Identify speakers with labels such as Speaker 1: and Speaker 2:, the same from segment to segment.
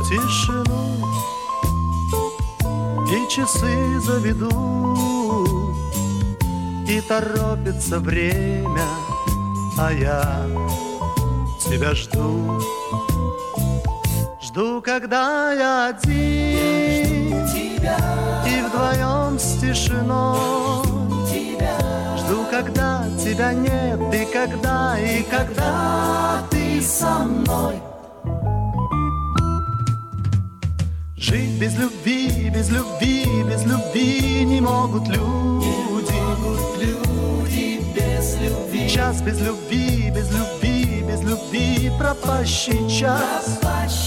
Speaker 1: тишину, и часы заведут, и торопится время, а я тебя жду. Жду, когда я один, и вдвоем с тишиной. Жду, когда тебя нет, и когда ты со мной. Жить без любви, без любви, без любви не могут люди. Без любви. Час без любви, без любви, без любви, пропащий час.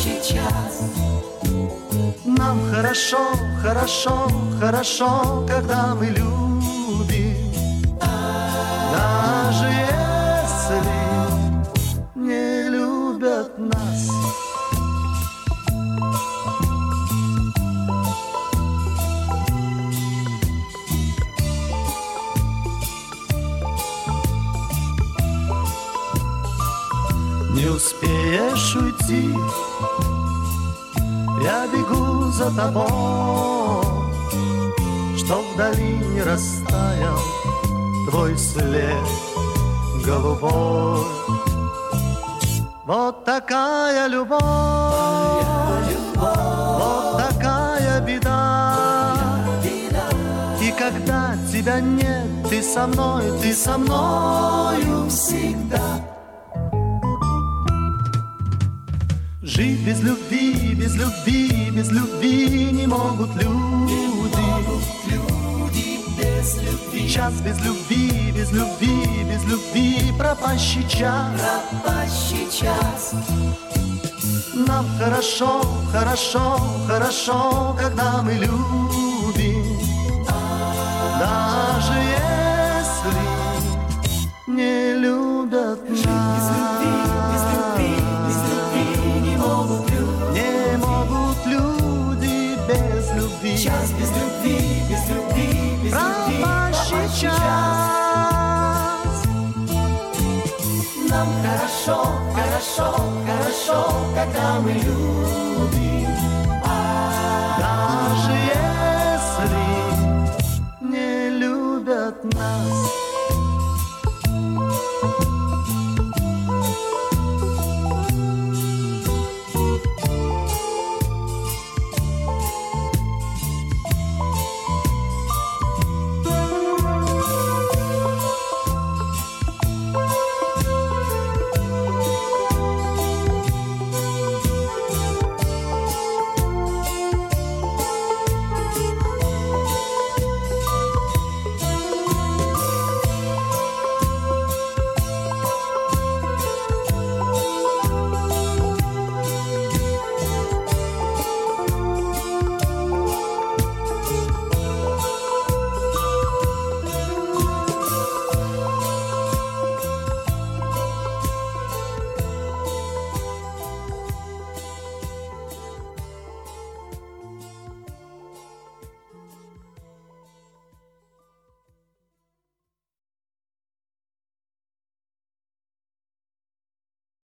Speaker 1: Нам хорошо, хорошо, хорошо, когда мы любим, даже если не любят нас. Не успеешь уйти, я бегу за тобой, чтоб вдали не растаял твой след голубой. Вот такая любовь, вот такая беда. И когда тебя нет, ты со мною всегда. Жить без любви, без любви, без любви не могут люди. Без любви. Час без любви, без любви, без любви, пропащий час. Нам хорошо, хорошо, хорошо, когда мы любим, даже если не любят нас. Час без любви, без любви, без пропащий час. Нам хорошо, хорошо, хорошо, когда мы любим.